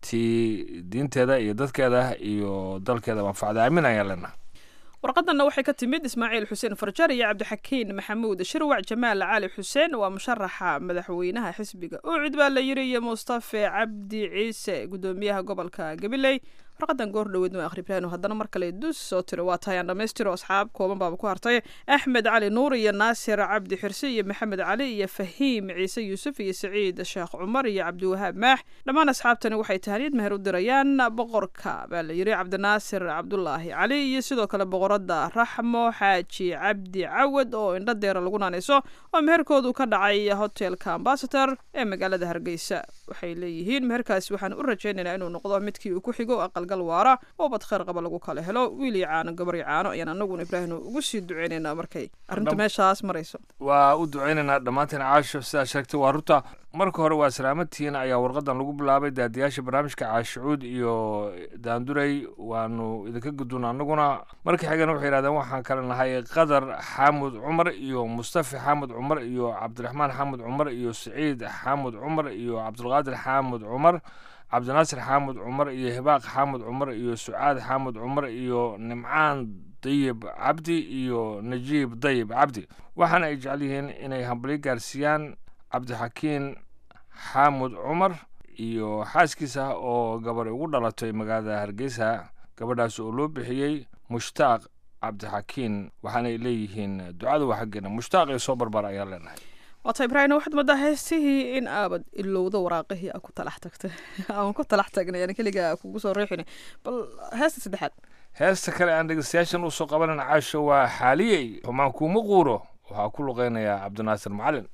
J: tii diinteeda iyo dadkeeda iyo dalkeeda manfacada aamin ayaan leenahay
K: warqadanna waxay ka timid ismaaciil xuseen farjar iyo cabdixakiin maxamuud shirwac jamaal cali xuseen waa musharaxa madaxweynaha xisbiga ucid baa la yiri iyo mustafa cabdi ciise gudoomiyaha gobolka gabiley warqadan goor dhaweedna waa akhribraan haddana mar kale dus soo tiro waa taayaan dhamaystiro asxaab kooban baa ku hartay axmed cali nuur iyo naasir cabdi xirsi iyo maxamed cali iyo fahiim ciise yuusuf iyo saciid sheekh cumar iyo cabdiwahaab maax dhammaan asxaabtani waxay tahaniyad meher u dirayaan boqorka baa la yiri cabdinaasir cabdulaahi cali iyo sidoo kale boqorada raxmo xaaji cabdi cawad oo indho deera lagu naanayso oo meherkoodu ka dhacay hotelka ambassador ee magaalada hargeysa waxay leeyihiin meherkaasi waxaan u rajaynaynaa inuu noqdo midkii uu ku xigo aqalgal waara oo bad khayr qaba lagu kala helo wiil iyo caano gabar iyo caano ayaan anaguna ibraahim ugu sii duceynaynaa markay arrintu meeshaas marayso
J: waa u duceynaynaa dhammaanteen caasho sidaa sheegtay waa runta marka hore waa salaamatiina ayaa warqadan lagu bilaabay daadiyaasha barnaamijka caashucuud iyo daandurey waanu idinka guduna anaguna marka xigana waxay yidhahdeen waxaan kale nahay qadar xaamud cumar iyo mustafa xaamud cumar iyo cabdiraxmaan xaamud cumar iyo saciid xaamud cumar iyo cabdulqaadir xaamud cumar cabdinaasir xaamud cumar iyo hibaaq xaamud cumar iyo sucaad xaamud cumar iyo nimcaan dayib cabdi iyo najiib dayib cabdi waxaana ay jecel yihiin inay hambalyo gaarsiiyaan cabdixakiin xaamud cumar iyo xaaskiisa oo gabar ugu dhalatay magaalada hargeysa gabadhaas oo loo bixiyey mushtaaq cabdixakiin waxaana ay leeyihiin ducada waa xaggeena mushtaaq iyo soo barbaar ayaan leenahay
K: waata ibraahim waxaad moodaa heestihii in aabad ilowda waraaqihii aa ku talax tagtay aan ku talax tagnay yani keligaa kugu soo riixina bal heesta saddexaad
J: heesta kale aan dhegeystayaashan u soo qabanayna caasho waa xaaliyey xumaan kuuma quuro waxaa ku luqeynayaa cabdinaasir macalin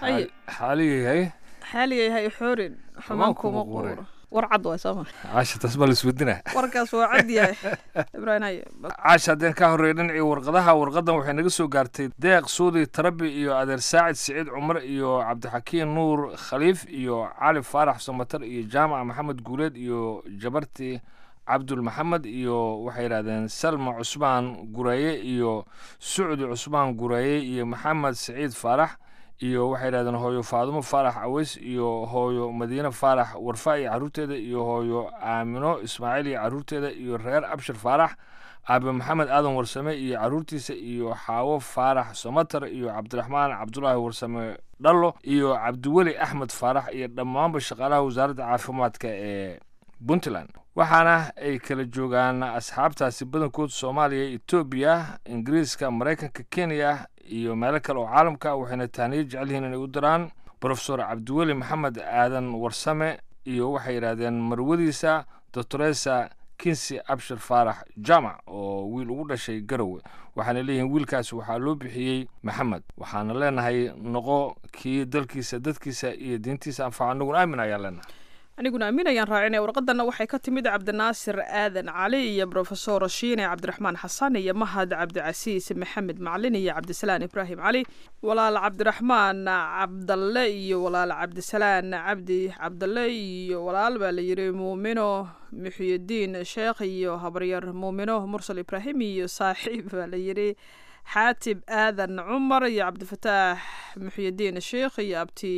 J: xaaliyahay
K: xaaliyahay xoorin xumaan kuma quuro war cad waay sooma
J: caasha taas ma la iswedina
K: warkaas waa cad yahay ibraahim haye
J: caasha haddeen ka horreeya dhinacii warqadaha warqadan waxay naga soo gaartay deeq suudi tarabi iyo adeer saacid siciid cumar iyo cabdixakiin nuur khaliif iyo cali faarax somatar iyo jaamaca maxamed guuleed iyo jabarti cabdul maxamed iyo waxay yidhahdeen salma cusmaan guraye iyo sucdi cusmaan guraye iyo maxamed siciid faarax iyo waxay yidhahdeen hooyo faadumo faarax aweys iyo hooyo madiine faarax warfa iyo carruurteeda iyo hooyo aamino ismaaciil iyo carruurteeda iyo reer abshir faarax aabe maxamed aadan warsame iyo carruurtiisa iyo xaawo faarax somatar iyo cabdiraxmaan cabdulaahi warsame dhallo iyo cabdiweli axmed faarax iyo dhammaanba shaqaalaha wasaaradda caafimaadka ee puntland waxaana ay kala joogaan asxaabtaasi badankood soomaaliya etoobiya ingiriiska maraykanka kenya iyo meelo kale oo caalamka waxayna taaniyo jecel yihiin inay u diraan brofesor cabdiweli maxamed aadan warsame iyo waxay yidhaahdeen marwadiisa doctoresa kinsi abshir faarax jaamac oo wiil ugu dhashay garowe waxaana leeyihiin wiilkaasi waxaa loo bixiyey maxamed waxaana leenahay noqo kii dalkiisa dadkiisa iyo diintiisa anfaca anaguna aamin ayaan leenahay
K: aniguna aamin ayaan raacinaya warqadanna waxay ka timid cabdinaasir aadan cali iyo brofesor shiine cabdiraxmaan xasan iyo mahad cabdicasiis maxamed macalin iyo cabdisalaan ibraahim cali walaal cabdiraxmaan cabdalle iyo walaal cabdisalaan cabdi cabdalle iyo walaal baa la yidhi muumino muxyidiin sheekh iyo habaryar muumino mursal ibraahim iyo saaxiib baa la yidhi xaatib aadan cumar iyo cabdifataax muxyidiin sheekh iyo abti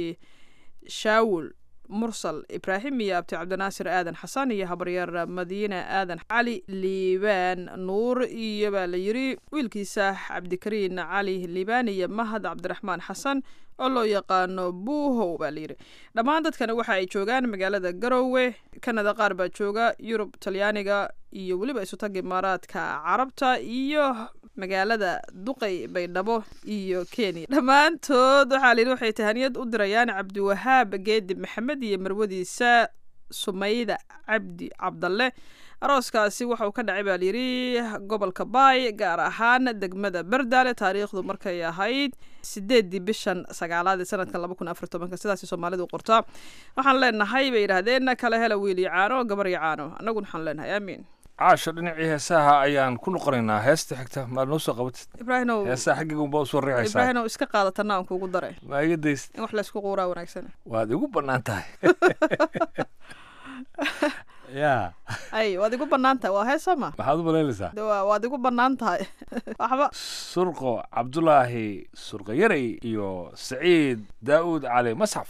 K: shaawul mursal ibraahim iyo abti cabdinaasir aadan xasan iyo habaryar madiine aadan cali liibaan nuur iyo baa la yidhi wiilkiisa cabdikariin cali liibaan iyo mahad cabdiraxmaan xasan oo loo yaqaano buuhow baa layidhi dhammaan dadkana waxa ay joogaan magaalada garowe kanada qaar baa jooga yurub talyaaniga iyo weliba isutag imaaraadka carabta iyo magaalada duqay baydhabo iyo kenya dhammaantood waxaa layidhi waxay tahaniyad u dirayaan cabdiwahaab geedi maxamed iyo marwadiisa sumayda cabdi cabdalle arooskaasi waxa uu ka dhacay baa layidhi gobolka baay gaar ahaan degmada berdaale taariikhdu markay ahayd 8 bishan 9 sanadka 2014 sidaasi soomaalidu qortaa waxaan leenahay bay yidhaahdeen kala hela wiil iyo caano gabar iyo caano annaguna waxaan leenahay aamiin
J: caasho dhinacii heesaha ayaan ku noqonaynaa heesta xigta maad noo soo qabatid
K: ibraahimow
J: heesaha xaggiga unbaa usoo riixaysaa
K: ibraahimow iska qaadatana aan kuugu daray
J: ma iga dayst
K: in wax laysku quuraa wanaagsan
J: waad igu bannaan tahay ya
K: ay waad igu bannaan tahay waa heesa ma
J: maxaad u malaynaysaa
K: waad igu bannaan tahay waxba
J: surqo cabdulaahi surqayarey iyo saciid daa'uud cali masxaf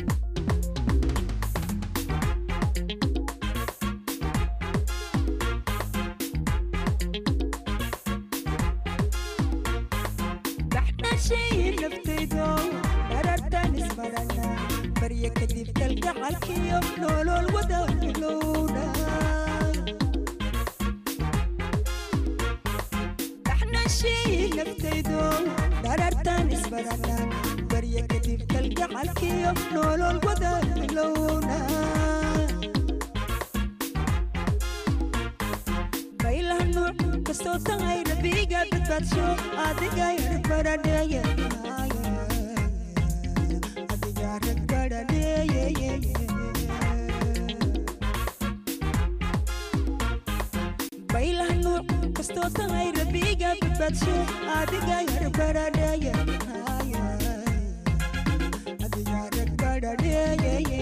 N: barya kadib kalgacalkiyo nolol wadaagilowna dhaxnashii naftaydo dharartan isbaranaan barya kadib kalgacalkiyo nolol wadaagilowna baylaha nuuc kastoo tahay rabiga badbaadsho adiga yar baradheeya baylaha nuuc kastoo tahay rabiga badbaadsho adiga yar baradheeya adiga rag baradheeya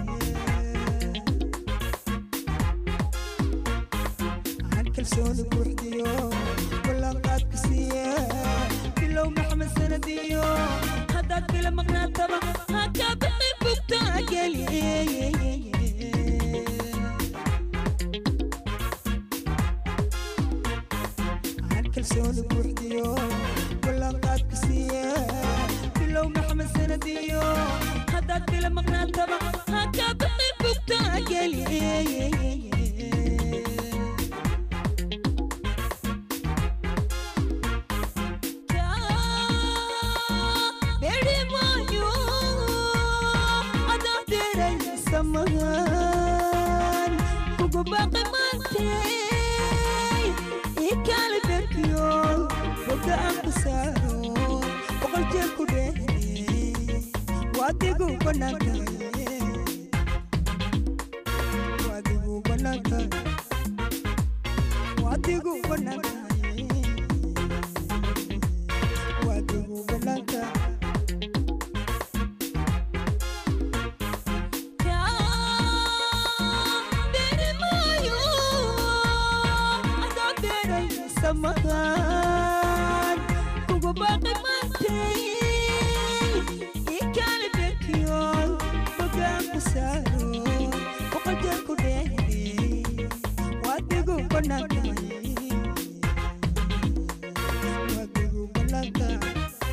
N: aan kalsooni buuxdiyo ballanqaadku siiye bilow maxamed sanadiyo haddaad bila maqnaataba haka bixi bugtaa geliye kalsooni buuxdiyo ballanqaadku siiye bilow maxamed sanadiyo haddaad bila maqnaataba haka bixi bugtaa geliye wadigu banantaye wadigu banantaye wadigu banantaye wadigu banantaye Samadan, kugu baqi mantay, ikali berkiyon, bagan kusaro, bukajan ku dehdi, wadigu banantaye, wadigu banantaye,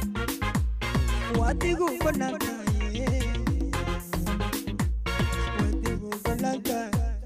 N: wadigu banantaye, wadigu banantaye.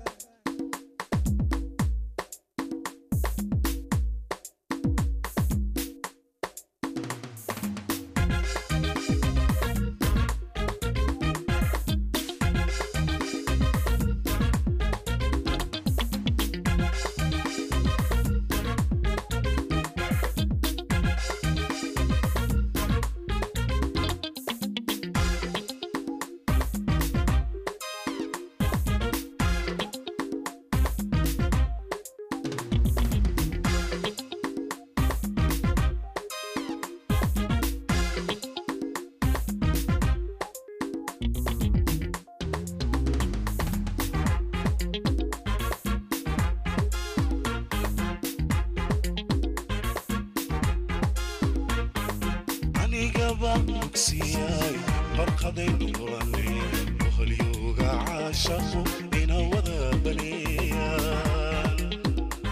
O: بوكسياي برقدين قراني وخليوغا عاشقو إنا وذا بنيان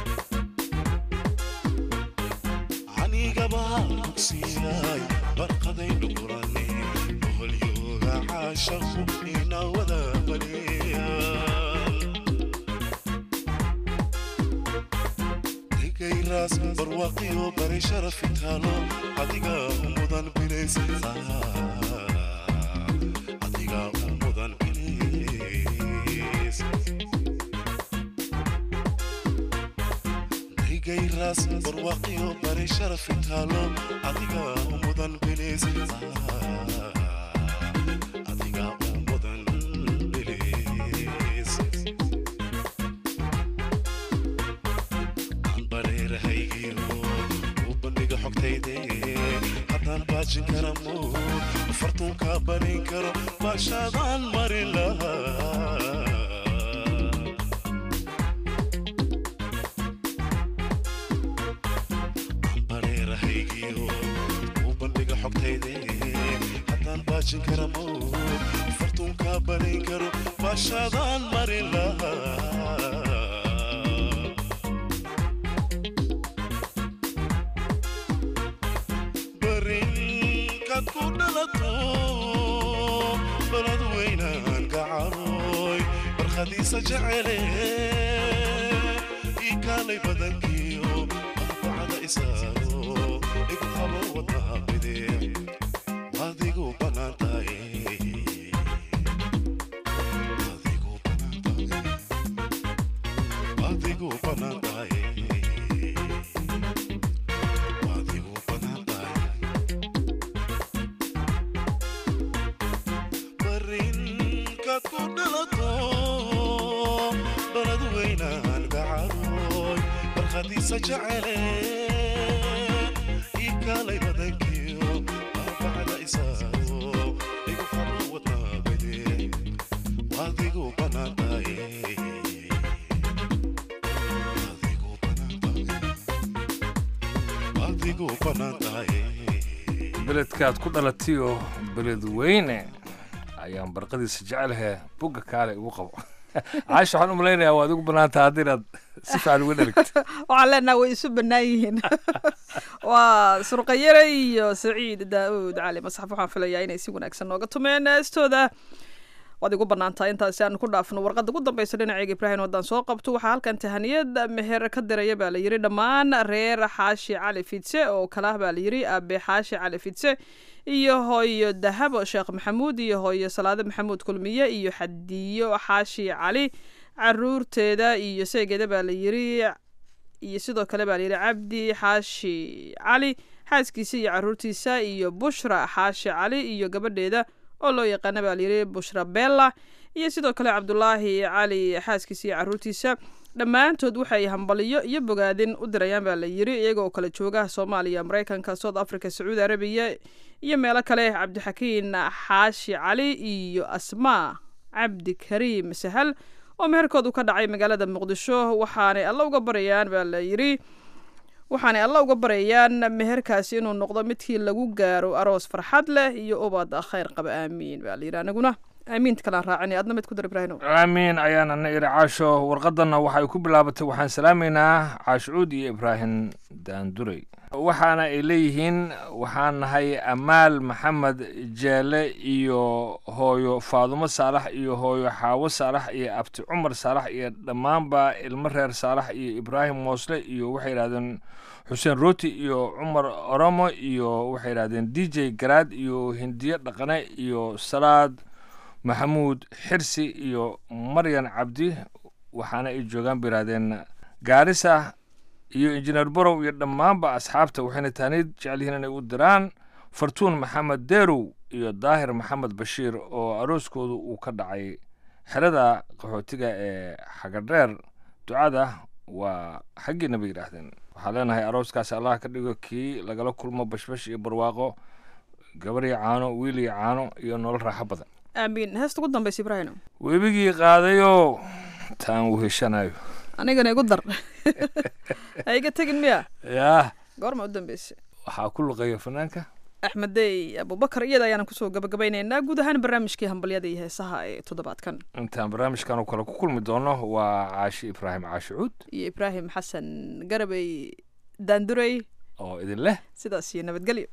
O: عني قبا بوكسياي برقدين قراني وخليوغا عاشقو إنا وذا بنيان راس برواقي وبري شرف تالو عديقا ومضان بليس عديقا ومضان بليس ديقاي راس برواقي وبري شرف تالو عديقا ومضان بليس عديقا ومضان بليس haddaan baajin kara mood fartuunka barin karo baashaadaan marin lahaa bareerahaygiyo u bandhiga xogtayde haddaan baajin kara mood fartuunka barin karo baashaadaan marin lahaa بلد وينان قعروي برخديسة جعلي إيكالي بدنكيو بعد إسارو إقطابو وطابدي واديقو بنانتاي واديقو بنانتاي خديسة جعلي إيكالي بدنكيو بعد إسارو إيقو حبو وطابدي واديقو بنانتاي واديقو بنانتاي
J: beledkaad ku dhalatiyo beled weyne ayaan barqadiisa jecelhe bugga kaale igu qabo caasha waxaan u malaynayaa waad ugu banaantaha haddii inaad si fiican uga dherigto
K: waxaan leenaha way isu bannaan yihiin waa surqayare iyo saciid daa'uud cali masxaf waxaan filayaa inay si wanaagsan nooga tumeen heestooda waad igu banaantahay intaasi aan ku dhaafno warqadda ugu dambaysa dhinacayga ibraahim waddaan soo qabto waxaa halkan tahaniyad meher ka diraya baa la yidhi dhammaan reer xaashi cali fidse oo kale ah baa la yidhi aabe xaashi cali fidse iyo hooyo dahabo sheekh maxamuud iyo hooyo salaade maxamuud kulmiye iyo xadiyo xaashi cali caruurteeda iyo seegeeda baa la yidhi iyo sidoo kale baa la yidhi cabdi xaashi cali xaaskiisa iyo caruurtiisa iyo bushra xaashi cali iyo gabadheeda oo loo yaqaana baa layidhi bushra bella iyo sidoo kale cabdulaahi cali xaaskiisa iyo caruurtiisa dhammaantood waxay hambaliyo iyo bogaadin u dirayaan baa la yidhi iyaga oo kala jooga soomaaliya maraykanka south africa sacuudi arabiya iyo meelo kale cabdixakiin xaashi cali iyo asmaa cabdikariim sahal oo meherkoodu ka dhacay magaalada muqdisho waxaanay alla uga barayaan baa la yidhi waxaanay alla uga barayaan meherkaasi inuu noqdo midkii lagu gaaro aroos farxad leh iyo ubad khayr qaba aamiin baa la yidhi anaguna aamiinta kalaan raacinay adna mid ku dar ibraahino
J: aamiin ayaana na iri caasho warqadanna waxay ku bilaabatay waxaan salaamaynaa caashucuud iyo ibraahim daanduray waxaana ay leeyihiin waxaan nahay amaal maxamed jeele iyo hooyo faadumo saalax iyo hooyo xaawo saalax iyo abti cumar saalax iyo dhammaanba ilmo reer saalax iyo ibraahim moosle iyo waxay yidhahdeen xuseen rooti iyo cumar oromo iyo waxay yidhahdeen d j garaad iyo hindiye dhaqane iyo salaad maxamuud xirsi iyo maryan cabdi waxaana ay joogaan ba yidhahdeen gaarisa iyo injineer borow iyo dhammaanba asxaabta waxayna taaniid jecel yihiin inay u diraan fartuun maxamed deerow iyo daahir maxamed bashiir oo arooskoodu uu ka dhacay xerada qaxootiga ee xagadheer ducada waa xaggiina bay yidhaahdeen waxaan leenahay arooskaasi allah ka dhigo kii lagala kulmo bashbash iyo barwaaqo gabar iyo caano wiil iyo caano iyo nolol raaxo badan
K: aamiin heesta ugu dambaysa ibraahino
J: webigii qaadayo taan weheshanayo
K: anigana igu dar ha iga tegin miya
J: yaa
K: goorma u dambaysa
J: waxaa ku luqeeya fanaanka
K: axmeddey abubakar iyada ayaana kusoo gabagabaynaynaa guud ahaan barnaamijkii hambalyada iyo heesaha ee toddobaadkan
J: intaan barnaamijkan oo kale ku kulmi doono waa caashi ibraahim caashicuud
K: iyo ibraahim xasan garabey daandurey
J: oo idin leh
K: sidaas iyo nabadgelyo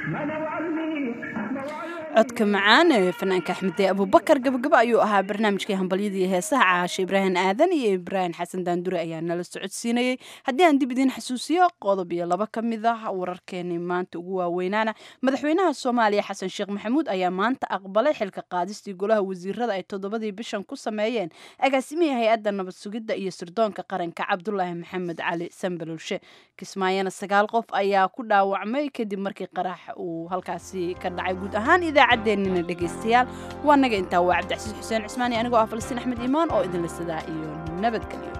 B: codka macaan ee fanaanka axmedee abubakar gabagaba ayuu ahaa barnaamijkii hambalyadii heesaha caashe ibraahim aadan iyo ibraahim xasan daandure ayaa nala socodsiinayey haddii aan dib idiin xasuusiyo qodob iyo laba ka mid ah wararkeenii maanta ugu waaweynaana madaxweynaha soomaaliya xasan sheekh maxamuud ayaa maanta aqbalay xilka qaadistii golaha wasiirada ay 7 bishan ku sameeyeen agaasimihii hay-adda nabad sugidda iyo sirdoonka qaranka cabdulaahi maxamed cali sambalulshe kismaayana 9 qof ayaa ku dhaawacmay kadib markii qarax uu halkaasi ka dhacay guud ahaan idaacaddeenina dhegaystayaal waa naga intaa waa cabdicasiis xuseen cismaani anigoo ah falastiin axmed iimaan oo idinla sidaa iyo nabadgelyo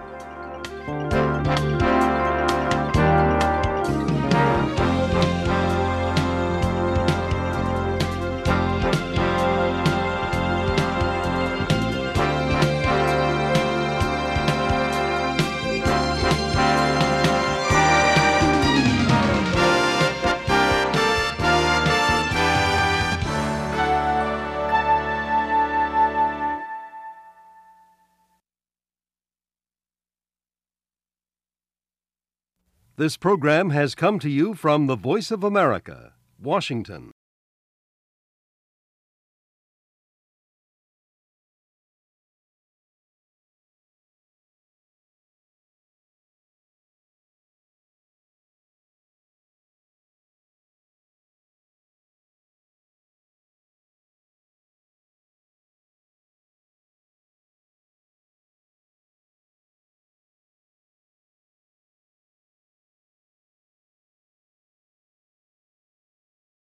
P: This program has come to you from the Voice of America, Washington.